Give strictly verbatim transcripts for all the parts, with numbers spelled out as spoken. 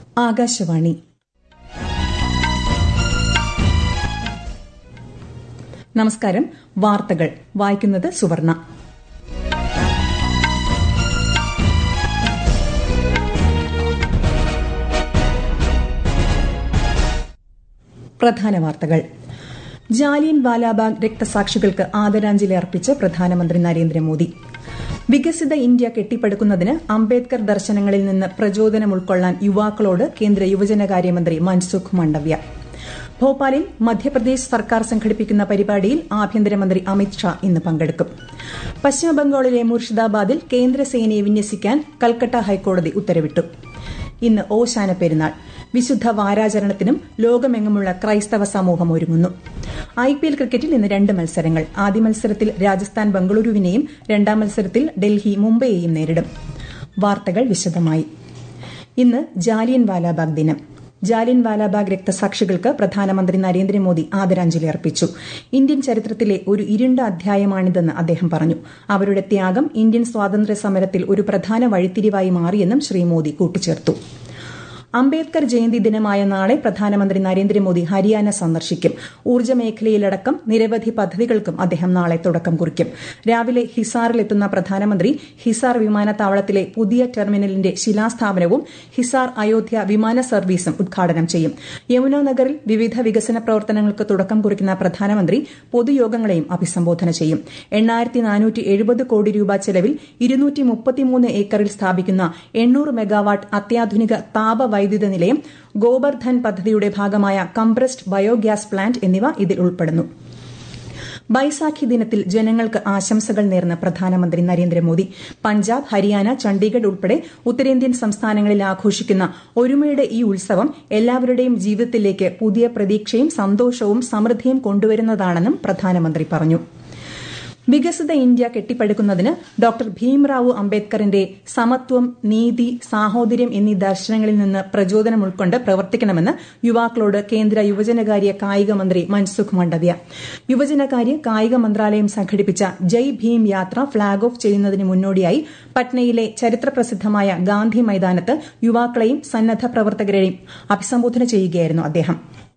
ആകാശവാണി. നമസ്കാരം. വാർത്തകൾ വായിക്കുന്നത് സുവർണ. പ്രധാന വാർത്തകൾ. ജാലിയൻ വാലാബാഗ് രക്തസാക്ഷികൾക്ക് ആദരാഞ്ജലി അർപ്പിച്ച് പ്രധാനമന്ത്രി നരേന്ദ്രമോദി. വികസിത ഇന്ത്യ കെട്ടിപ്പടുക്കുന്നതിന് അംബേദ്കർ ദർശനങ്ങളിൽ നിന്ന് പ്രചോദനം ഉൾക്കൊള്ളാൻ യുവാക്കളോട് കേന്ദ്ര യുവജനകാര്യമന്ത്രി മൻസുഖ് മാണ്ഡവ്യ. ഭോപ്പാലിൽ മധ്യപ്രദേശ് സർക്കാർ സംഘടിപ്പിക്കുന്ന പരിപാടിയിൽ ആഭ്യന്തരമന്ത്രി അമിത്ഷാ ഇന്ന് പങ്കെടുക്കും. പശ്ചിമബംഗാളിലെ മുർഷിദാബാദിൽ കേന്ദ്രസേനയെ വിന്യസിക്കാൻ കൽക്കട്ട ഹൈക്കോടതി ഉത്തരവിട്ടു. ഇന്ന് ഓശാന പെരുന്നാൾ. വിശുദ്ധ വാരാചരണത്തിനും ലോകമെങ്ങുമുള്ള ക്രൈസ്തവ സമൂഹം ഒരുങ്ങുന്നു. ഐപിഎൽ ക്രിക്കറ്റിൽ ഇന്ന് രണ്ട് മത്സരങ്ങൾ. ആദ്യ മത്സരത്തിൽ രാജസ്ഥാൻ ബംഗളൂരുവിനെയും രണ്ടാം മത്സരത്തിൽ ഡൽഹി മുംബൈയെയും നേരിടും. വാർത്തകൾ വിശദമായി. ഇന്ന് ജാലിയൻ വാലാബാഗ് ദിനം. ജാലിയൻ വാലാബാഗ് രക്തസാക്ഷികൾക്ക് പ്രധാനമന്ത്രി നരേന്ദ്രമോദി ആദരാഞ്ജലി അർപ്പിച്ചു. ഇന്ത്യൻ ചരിത്രത്തിലെ ഒരു ഇരുണ്ട അധ്യായമാണിതെന്ന് അദ്ദേഹം പറഞ്ഞു. അവരുടെ ത്യാഗം ഇന്ത്യൻ സ്വാതന്ത്ര്യ സമരത്തിൽ ഒരു പ്രധാന വഴിത്തിരിവായി മാറിയെന്നും ശ്രീ മോദി കൂട്ടിച്ചേർത്തു. അംബേദ്കർ ജയന്തി ദിനമായ നാളെ പ്രധാനമന്ത്രി നരേന്ദ്രമോദി ഹരിയാന സന്ദർശിക്കും. ഊർജ്ജ മേഖലയിലടക്കം നിരവധി പദ്ധതികൾക്കും അദ്ദേഹം നാളെ തുടക്കം കുറിക്കും. രാവിലെ ഹിസാറിലെത്തുന്ന പ്രധാനമന്ത്രി ഹിസാർ വിമാനത്താവളത്തിലെ പുതിയ ടെർമിനലിന്റെ ശിലാസ്ഥാപനവും ഹിസാർ അയോധ്യ വിമാന സർവീസും ഉദ്ഘാടനം ചെയ്യും. യമുനാനഗറിൽ വിവിധ വികസന പ്രവർത്തനങ്ങൾക്ക് തുടക്കം കുറിക്കുന്ന പ്രധാനമന്ത്രി പൊതുയോഗങ്ങളെയും അഭിസംബോധന ചെയ്യും. എണ്ണായിരത്തി നാനൂറ്റി എഴുപത് കോടി രൂപ ചെലവിൽ ഇരുന്നൂറ്റി മുപ്പത്തിമൂന്ന് ഏക്കറിൽ സ്ഥാപിക്കുന്ന എണ്ണൂറ് മെഗാവാട്ട് അത്യാധുനിക താപ വൈദ്യുത നിലയം, ഗോബർധൻ പദ്ധതിയുടെ ഭാഗമായ കംപ്രസ്ഡ് ബയോഗ്യാസ് പ്ലാന്റ് എന്നിവ ഇതിൽ ഉൾപ്പെടുന്നു. ബൈസാഖി ദിനത്തിൽ ജനങ്ങൾക്ക് ആശംസകൾ നേർന്ന് പ്രധാനമന്ത്രി നരേന്ദ്രമോദി. പഞ്ചാബ്, ഹരിയാന, ചണ്ഡീഗഡ് ഉൾപ്പെടെ ഉത്തരേന്ത്യൻ സംസ്ഥാനങ്ങളിൽ ആഘോഷിക്കുന്ന ഒരുമയുടെ ഈ ഉത്സവം എല്ലാവരുടെയും ജീവിതത്തിലേക്ക് പുതിയ പ്രതീക്ഷയും സന്തോഷവും സമൃദ്ധിയും കൊണ്ടുവരുന്നതാണെന്നും പ്രധാനമന്ത്രി പറഞ്ഞു. വികസിത ഇന്ത്യ കെട്ടിപ്പടുക്കുന്നതിന് ഡോക്ടർ ഭീംറാവു അംബേദ്കറിന്റെ സമത്വം, നീതി, സാഹോദര്യം എന്നീ ദർശനങ്ങളിൽ നിന്ന് പ്രചോദനം ഉൾക്കൊണ്ട് പ്രവർത്തിക്കണമെന്ന് യുവാക്കളോട് കേന്ദ്ര യുവജനകാര്യ കായിക മന്ത്രി മൻസുഖ് മാണ്ഡവ്യ. യുവജനകാര്യ കായിക മന്ത്രാലയം സംഘടിപ്പിച്ച ജയ് ഭീം യാത്ര ഫ്ളാഗ് ഓഫ് ചെയ്യുന്നതിന് മുന്നോടിയായി പട്നയിലെ ചരിത്രപ്രസിദ്ധമായ ഗാന്ധി മൈതാനത്ത് യുവാക്കളെയും സന്നദ്ധ പ്രവർത്തകരെയും അഭിസംബോധന ചെയ്യുകയായിരുന്നു അദ്ദേഹം.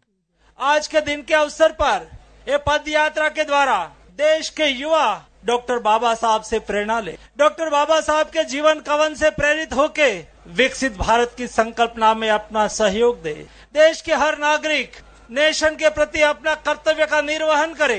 आज के दिन के अवसर पर ये पद यात्रा के द्वारा देश के युवा डॉक्टर बाबा साहब से प्रेरणा ले, डॉक्टर बाबा साहब के जीवन कवन से प्रेरित होके विकसित भारत की संकल्पना में अपना सहयोग दे. देश के हर नागरिक नेशन के प्रति अपना कर्तव्य का निर्वहन करे.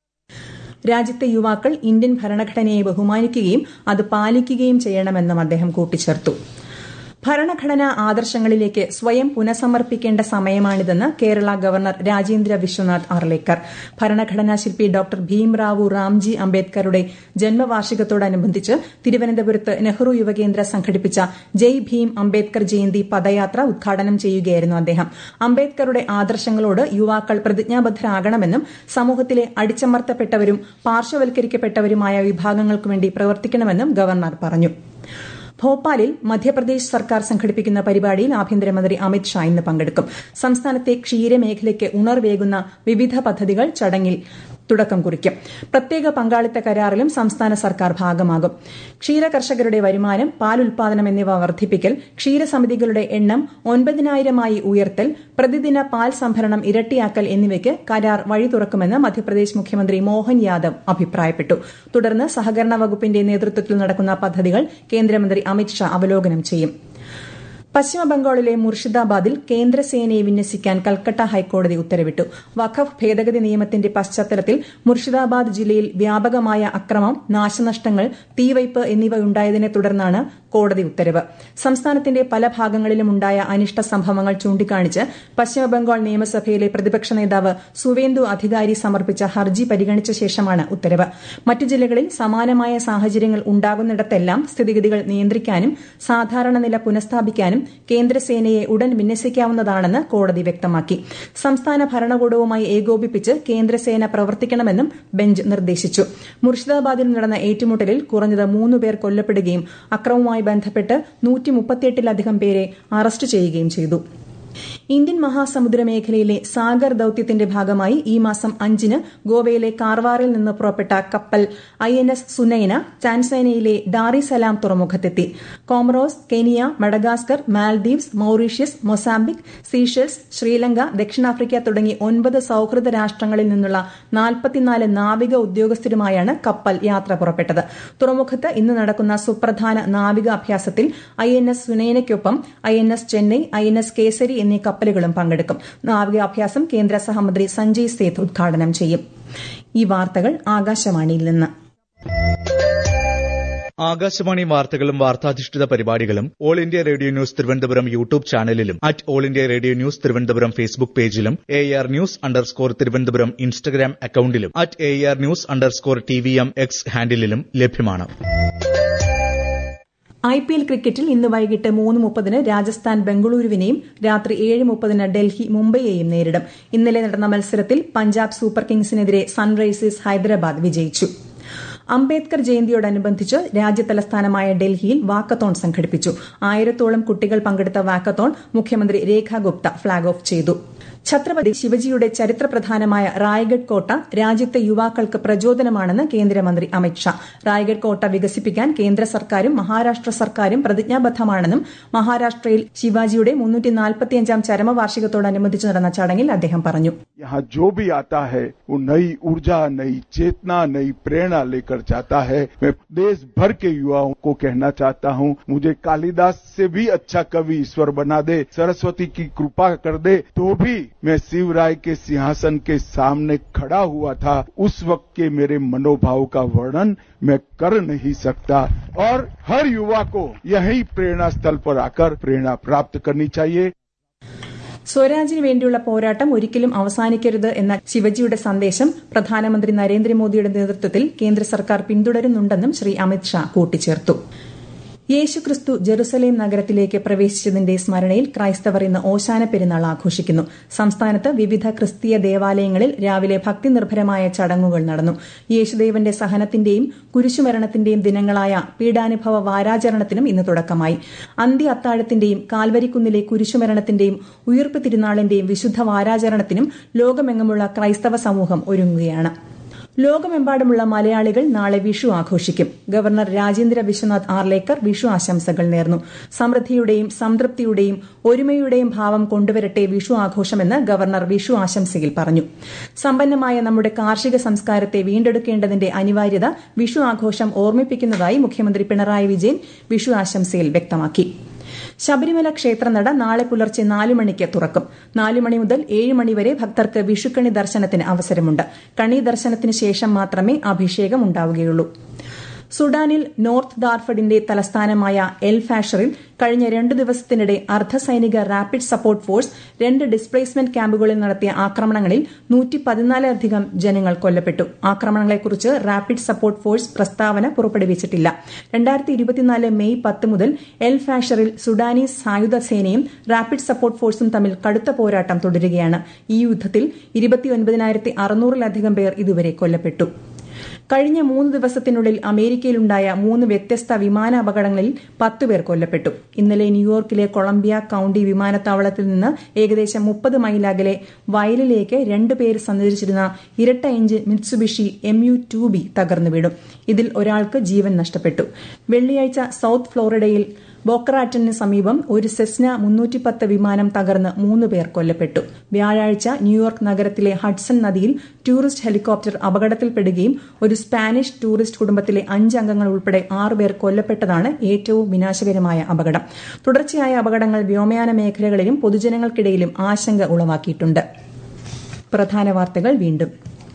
രാജ്യത്തെ യുവാക്കൾ ഇന്ത്യൻ ഭരണഘടനയെ ബഹുമാനിക്കുകയും അത് പാലിക്കുകയും ചെയ്യണമെന്നും അദ്ദേഹം കൂട്ടിച്ചേർത്തു. ഭരണഘടനാ ആദർശങ്ങളിലേക്ക് സ്വയം പുനഃസമർപ്പിക്കേണ്ട സമയമാണിതെന്ന് കേരള ഗവർണർ രാജേന്ദ്ര വിശ്വനാഥ് ആർലേക്കർ. ഭരണഘടനാ ശില്പി ഡോക്ടർ ഭീംറാവു റാംജി അംബേദ്കറുടെ ജന്മവാർഷികത്തോടനുബന്ധിച്ച് തിരുവനന്തപുരത്ത് നെഹ്റു യുവകേന്ദ്ര സംഘടിപ്പിച്ച ജയ് ഭീം അംബേദ്കർ ജയന്തി പദയാത്ര ഉദ്ഘാടനം ചെയ്യുകയായിരുന്നു അദ്ദേഹം. അംബേദ്കറുടെ ആദർശങ്ങളോട് യുവാക്കൾ പ്രതിജ്ഞാബദ്ധരാകണമെന്നും സമൂഹത്തിലെ അടിച്ചമർത്തപ്പെട്ടവരും പാർശ്വവൽക്കരിക്കപ്പെട്ടവരുമായ വിഭാഗങ്ങൾക്കുവേണ്ടി പ്രവർത്തിക്കണമെന്നും ഗവർണർ പറഞ്ഞു. ഭോപ്പാലിൽ മധ്യപ്രദേശ് സർക്കാർ സംഘടിപ്പിക്കുന്ന പരിപാടിയിൽ ആഭ്യന്തരമന്ത്രി അമിത്ഷാ ഇന്ന് പങ്കെടുക്കും. സംസ്ഥാനത്തെ ക്ഷീരമേഖലയ്ക്ക് ഉണർവേകുന്ന വിവിധ പദ്ധതികൾ ചടങ്ങിൽ തുടക്കം കുറിക്കും. പ്രത്യേക പങ്കാളിത്ത കരാറിലും സംസ്ഥാന സർക്കാർ ഭാഗമാകും. ക്ഷീര കർഷകരുടെ വരുമാനം, പാൽ ഉൽപാദനം എന്നിവ വർദ്ധിപ്പിക്കൽ, ക്ഷീരസമിതികളുടെ എണ്ണം ഒൻപതിനായിരമായി ഉയർത്തൽ, പ്രതിദിന പാൽ സംഭരണം ഇരട്ടിയാക്കൽ എന്നിവയ്ക്ക് കരാർ വഴി തുറക്കുമെന്ന് മധ്യപ്രദേശ് മുഖ്യമന്ത്രി മോഹൻ യാദവ് അഭിപ്രായപ്പെട്ടു. തുടർന്ന് സഹകരണ വകുപ്പിന്റെ നേതൃത്വത്തിൽ നടക്കുന്ന പദ്ധതികൾ കേന്ദ്രമന്ത്രി അമിത്ഷാ അവലോകനം ചെയ്യും. പശ്ചിമബംഗാളിലെ മുർഷിദാബാദിൽ കേന്ദ്രസേനയെ വിന്യസിക്കാൻ കൽക്കട്ട ഹൈക്കോടതി ഉത്തരവിട്ടു. വഖഫ് ഭേദഗതി നിയമത്തിന്റെ പശ്ചാത്തലത്തിൽ മുർഷിദാബാദ് ജില്ലയിൽ വ്യാപകമായ അക്രമം, നാശനഷ്ടങ്ങൾ, തീവയ്പ് എന്നിവ ഉണ്ടായതിനെ തുടർന്നാണ് കോടതി ഉത്തരവ്. സംസ്ഥാനത്തിന്റെ പല ഭാഗങ്ങളിലും ഉണ്ടായ അനിഷ്ട സംഭവങ്ങൾ ചൂണ്ടിക്കാണിച്ച് പശ്ചിമബംഗാൾ നിയമസഭയിലെ പ്രതിപക്ഷ നേതാവ് സുവേന്ദു അധികാരി സമർപ്പിച്ച ഹർജി പരിഗണിച്ച ശേഷമാണ് ഉത്തരവ്. മറ്റു ജില്ലകളിൽ സമാനമായ സാഹചര്യങ്ങൾ ഉണ്ടാകുന്നിടത്തെല്ലാം സ്ഥിതിഗതികൾ നിയന്ത്രിക്കാനും സാധാരണ നില പുനഃസ്ഥാപിക്കാനും കേന്ദ്രസേനയെ ഉടൻ വിന്യസിക്കാവുന്നതാണെന്ന് കോടതി വ്യക്തമാക്കി. സംസ്ഥാന ഭരണകൂടവുമായി ഏകോപിപ്പിച്ച് കേന്ദ്രസേന പ്രവർത്തിക്കണമെന്നും ബെഞ്ച് നിർദ്ദേശിച്ചു. മുർഷിദാബാദിൽ നടന്ന ഏറ്റുമുട്ടലിൽ കുറഞ്ഞത് മൂന്നുപേർ കൊല്ലപ്പെടുകയും അക്രമവുമായി ബന്ധപ്പെട്ട് നൂറ്റി മുപ്പത്തിയെട്ടിലധികം പേരെ അറസ്റ്റ് ചെയ്യുകയും ചെയ്തു. ഇന്ത്യൻ മഹാസമുദ്ര മേഖലയിലെ സാഗർ ദൌത്യത്തിന്റെ ഭാഗമായി ഈ മാസം അഞ്ചിന് ഗോവയിലെ കാർവാറിൽ നിന്ന് പുറപ്പെട്ട കപ്പൽ ഐ എൻ എസ് സുനൈന ടാൻസാനിയയിലെ ഡാറിസലാം തുറമുഖത്തെത്തി. Comoros, Kenya, Madagascar, Maldives, Mauritius, Mozambique, Seychelles, Sri Lanka, ദക്ഷിണാഫ്രിക്ക തുടങ്ങി ഒൻപത് സൌഹൃദ രാഷ്ട്രങ്ങളിൽ നിന്നുള്ള നാൽപ്പത്തിനാല് നാവിക ഉദ്യോഗസ്ഥരുമായാണ് കപ്പൽ യാത്ര പുറപ്പെട്ടത്. തുറമുഖത്ത് ഇന്ന് നടക്കുന്ന സുപ്രധാന നാവിക അഭ്യാസത്തിൽ ഐ എൻ എസ് സുനൈനയ്ക്കൊപ്പം I N S Chennai, I N S Kesari എന്നീ കപ്പലുകളും പങ്കെടുക്കും. നാവികാഭ്യാസം കേന്ദ്ര സഹമന്ത്രി സഞ്ജയ് സേത്ത് ഉദ്ഘാടനം ചെയ്യും. ഈ വാർത്തകൾ ആകാശവാണിയിൽ നിന്ന്. ആകാശവാണി വാർത്തകളും വാർത്താധിഷ്ഠിത പരിപാടികളും all India radio news Thiruvananthapuram YouTube ചാനലിലും at all India radio news Thiruvananthapuram Facebook പേജിലും A R news underscore Thiruvananthapuram Instagram അക്കൌണ്ടിലും at A R news underscore T V M X ഹാൻഡിലും ലഭ്യമാണ്. ഐ പി എൽ ക്രിക്കറ്റിൽ ഇന്ന് വൈകിട്ട് മൂന്ന് മുപ്പതിന് രാജസ്ഥാൻ ബംഗളൂരുവിനെയും രാത്രി ഏഴ് മുപ്പതിന് ഡൽഹി മുംബൈയെയും നേരിടും. ഇന്നലെ നടന്ന മത്സരത്തിൽ പഞ്ചാബ് സൂപ്പർ കിങ്സിനെതിരെ സൺറൈസേഴ്സ് ഹൈദരാബാദ് വിജയിച്ചു. അംബേദ്കർ ജയന്തിയോടനുബന്ധിച്ച് രാജ്യതലസ്ഥാനമായ ഡൽഹിയിൽ വാക്കത്തോൺ സംഘടിപ്പിച്ചു. ആയിരത്തോളം കുട്ടികൾ പങ്കെടുത്ത വാക്കത്തോൺ മുഖ്യമന്ത്രി രേഖ ഗുപ്ത ഫ്ളാഗ് ഓഫ് ചെയ്തു. ഛത്രപതി ശിവജിയുടെ ചരിത്രപ്രധാനമായ റായ്ഗഡ് കോട്ട രാജ്യത്തെ യുവാക്കൾക്ക് പ്രചോദനമാണെന്ന് കേന്ദ്രമന്ത്രി അമിത്ഷാ. റായ്ഗഡ് കോട്ട വികസിപ്പിക്കാൻ കേന്ദ്ര സർക്കാരും മഹാരാഷ്ട്ര സർക്കാരും പ്രതിജ്ഞാബദ്ധമാണെന്നും മഹാരാഷ്ട്രയിൽ ശിവാജിയുടെ മുന്നൂറ്റി നാൽപ്പത്തിയഞ്ചാം ചരമവാർഷികത്തോടനുബന്ധിച്ച് നടന്ന ചടങ്ങിൽ അദ്ദേഹം പറഞ്ഞു. यहाँ जो भी आता है वो नई ऊर्जा, नई चेतना, नई प्रेरणा लेकर जाता है. मैं देश भर के युवाओं को कहना चाहता हूँ, मुझे कालिदास से भी अच्छा कवि ईश्वर बना दे, सरस्वती की कृपा कर दे, तो भी मैं शिवराय के सिंहासन के सामने खड़ा हुआ था. उस वक्त के मेरे मनोभाव का वर्णन मैं कर नहीं सकता. और हर युवा को यही प्रेरणा स्थल पर आकर प्रेरणा प्राप्त करनी चाहिए. സ്വരാജിന് വേണ്ടിയുള്ള പോരാട്ടം ഒരിക്കലും അവസാനിക്കരുത് എന്ന ശിവജിയുടെ സന്ദേശം പ്രധാനമന്ത്രി നരേന്ദ്രമോദിയുടെ നേതൃത്വത്തിൽ കേന്ദ്ര സർക്കാർ പിന്തുടരുന്നുണ്ടെന്നും ശ്രീ അമിത്ഷാ കൂട്ടിച്ചേർത്തു. യേശുക്രിസ്തു ജെറുസലേം നഗരത്തിലേക്ക് പ്രവേശിച്ചതിന്റെ സ്മരണയിൽ ക്രൈസ്തവർ ഇന്ന് ഓശാന പെരുന്നാൾ ആഘോഷിക്കുന്നു. സംസ്ഥാനത്ത് വിവിധ ക്രിസ്തീയ ദേവാലയങ്ങളിൽ രാവിലെ ഭക്തിനിർഭരമായ ചടങ്ങുകൾ നടന്നു. യേശുദേവന്റെ സഹനത്തിന്റെയും കുരിശുമരണത്തിന്റെയും ദിനങ്ങളായ പീഡാനുഭവ വാരാചരണത്തിനും ഇന്ന് തുടക്കമായി. അന്ത്യ അത്താഴത്തിന്റെയും കാൽവരിക്കുന്നിലെ കുരിശുമരണത്തിന്റെയും ഉയിർപ്പ് തിരുനാളിന്റെയും വിശുദ്ധ വാരാചരണത്തിനും ലോകമെങ്ങുമുള്ള ക്രൈസ്തവ സമൂഹം ഒരുങ്ങുകയാണ്. ലോകമെമ്പാടുമുള്ള മലയാളികൾ നാളെ വിഷു ആഘോഷിക്കും. ഗവർണർ രാജേന്ദ്ര വിശ്വനാഥ് ആർലേക്കർ വിഷു ആശംസകൾ നേർന്നു. സമൃദ്ധിയുടെയും സംതൃപ്തിയുടെയും ഒരുമയുടെയും ഭാവം കൊണ്ടുവരട്ടെ വിഷു ആഘോഷമെന്ന് ഗവർണർ വിഷു ആശംസയിൽ പറഞ്ഞു. സമ്പന്നമായ നമ്മുടെ കാർഷിക സംസ്കാരത്തെ വീണ്ടെടുക്കേണ്ടതിന്റെ അനിവാര്യത വിഷു ആഘോഷം ഓർമ്മിപ്പിക്കുന്നതായി മുഖ്യമന്ത്രി പിണറായി വിജയൻ വിഷു ആശംസയിൽ വ്യക്തമാക്കി. ശബരിമല ക്ഷേത്രനട നാളെ പുലർച്ചെ നാലു മണിക്ക് തുറക്കും. നാലു മണി മുതൽ ഏഴ് മണിവരെ ഭക്തർക്ക് വിഷുക്കണി ദർശനത്തിന് അവസരമുണ്ട്. കണി ദർശനത്തിന് ശേഷം മാത്രമേ അഭിഷേകം ഉണ്ടാവുകയുള്ളൂ. സുഡാനിൽ നോർത്ത് ഡാർഫഡിന്റെ തലസ്ഥാനമായ എൽ ഫാഷറിൽ കഴിഞ്ഞ രണ്ടു ദിവസത്തിനിടെ അർദ്ധസൈനിക റാപ്പിഡ് സപ്പോർട്ട് ഫോഴ്സ് രണ്ട് ഡിസ്പ്ലേസ്മെന്റ് ക്യാമ്പുകളിൽ നടത്തിയ ആക്രമണങ്ങളിൽ നൂറ്റി പതിനാലധികം ജനങ്ങൾ കൊല്ലപ്പെട്ടു. ആക്രമണങ്ങളെക്കുറിച്ച് റാപ്പിഡ് സപ്പോർട്ട് ഫോഴ്സ് പ്രസ്താവന പുറപ്പെടുവിച്ചിട്ടില്ല. രണ്ടായിരത്തി ഇരുപത്തിനാല് മെയ് പത്ത് മുതൽ എൽ ഫാഷറിൽ സുഡാനീസ് സായുധ സേനയും റാപ്പിഡ് സപ്പോർട്ട് ഫോഴ്സും തമ്മിൽ കടുത്ത പോരാട്ടം തുടരുകയാണ്. ഈ യുദ്ധത്തിൽ ഇരുപത്തിയൊൻപതിനായിരത്തി അറുന്നൂറിലധികം പേർ ഇതുവരെ കൊല്ലപ്പെട്ടു. കഴിഞ്ഞ മൂന്ന് ദിവസത്തിനുള്ളിൽ അമേരിക്കയിലുണ്ടായ മൂന്ന് വ്യത്യസ്ത വിമാനാപകടങ്ങളിൽ പത്ത് പേർ കൊല്ലപ്പെട്ടു. ഇന്നലെ ന്യൂയോർക്കിലെ കൊളംബിയ കൌണ്ടി വിമാനത്താവളത്തിൽ നിന്ന് ഏകദേശം മുപ്പത് മൈൽ അകലെ വയലിലേക്ക് രണ്ടു പേര് സഞ്ചരിച്ചിരുന്ന ഇരട്ട engine Mitsubishi M U two B തകർന്നു വീണു. ഇതിൽ ഒരാൾക്ക് ജീവൻ നഷ്ടപ്പെട്ടു. വെള്ളിയാഴ്ച സൌത്ത് ഫ്ലോറിഡയിൽ ബോക്കറാറ്റണിന് സമീപം ഒരു സെസ്ന മുന്നൂറ്റി പത്ത് വിമാനം തകർന്ന് മൂന്ന് പേർ കൊല്ലപ്പെട്ടു. വ്യാഴാഴ്ച ന്യൂയോർക്ക് നഗരത്തിലെ ഹഡ്സൺ നദിയിൽ ടൂറിസ്റ്റ് ഹെലികോപ്റ്റർ അപകടത്തിൽപ്പെടുകയും ഒരു സ്പാനിഷ് ടൂറിസ്റ്റ് കുടുംബത്തിലെ അഞ്ച് അംഗങ്ങൾ ഉൾപ്പെടെ ആറുപേർ കൊല്ലപ്പെട്ടതാണ് ഏറ്റവും വിനാശകരമായ അപകടം. തുടർച്ചയായ അപകടങ്ങൾ വ്യോമയാന മേഖലകളിലും പൊതുജനങ്ങൾക്കിടയിലും ആശങ്ക ഉളവാക്കിയിട്ടുണ്ട്. പ്രധാന വാർത്തകൾ വീണ്ടും.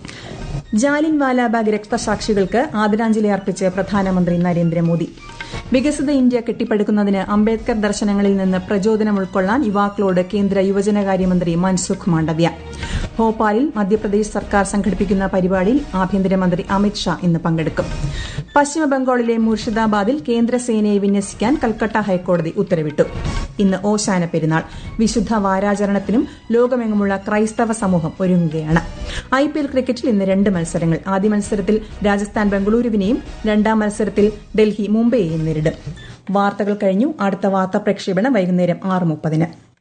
ജാലിയൻ വാലാബാഗ് രക്തസാക്ഷികൾക്ക് ആദരാഞ്ജലി അർപ്പിച്ച് പ്രധാനമന്ത്രി നരേന്ദ്രമോദി. വികസിത ഇന്ത്യ കെട്ടിപ്പടുക്കുന്നതിന് അംബേദ്കർ ദർശനങ്ങളിൽ നിന്ന് പ്രചോദനം ഉൾക്കൊള്ളാൻ യുവാക്കളോട് കേന്ദ്ര യുവജനകാര്യമന്ത്രി മൻസുഖ് മാണ്ഡവ്യ. ഭോപ്പാലിൽ മധ്യപ്രദേശ് സർക്കാർ സംഘടിപ്പിക്കുന്ന പരിപാടിയിൽ ആഭ്യന്തരമന്ത്രി അമിത്ഷാ ഇന്ന് പങ്കെടുക്കും. പശ്ചിമബംഗാളിലെ മുർഷിദാബാദിൽ കേന്ദ്രസേനയെ വിന്യസിക്കാൻ കൽക്കട്ട ഹൈക്കോടതി ഉത്തരവിട്ടു. ഇന്ന് ഓശാന പെരുന്നാൾ. വിശുദ്ധ വാരാചരണത്തിനും ലോകമെങ്ങുമുള്ള ക്രൈസ്തവ സമൂഹം ഒരുങ്ങുകയാണ്. ഐ പി എൽ ക്രിക്കറ്റിൽ ഇന്ന് രണ്ട് മത്സരങ്ങൾ. ആദ്യ മത്സരത്തിൽ രാജസ്ഥാൻ ബംഗളൂരുവിനെയും രണ്ടാം മത്സരത്തിൽ ഡൽഹി മുംബൈയെയും നേരിടും. വാർത്തകൾ കഴിഞ്ഞു. അടുത്ത വാർത്താ പ്രക്ഷേപണം വൈകുന്നേരം ആറ് മുപ്പതിന്.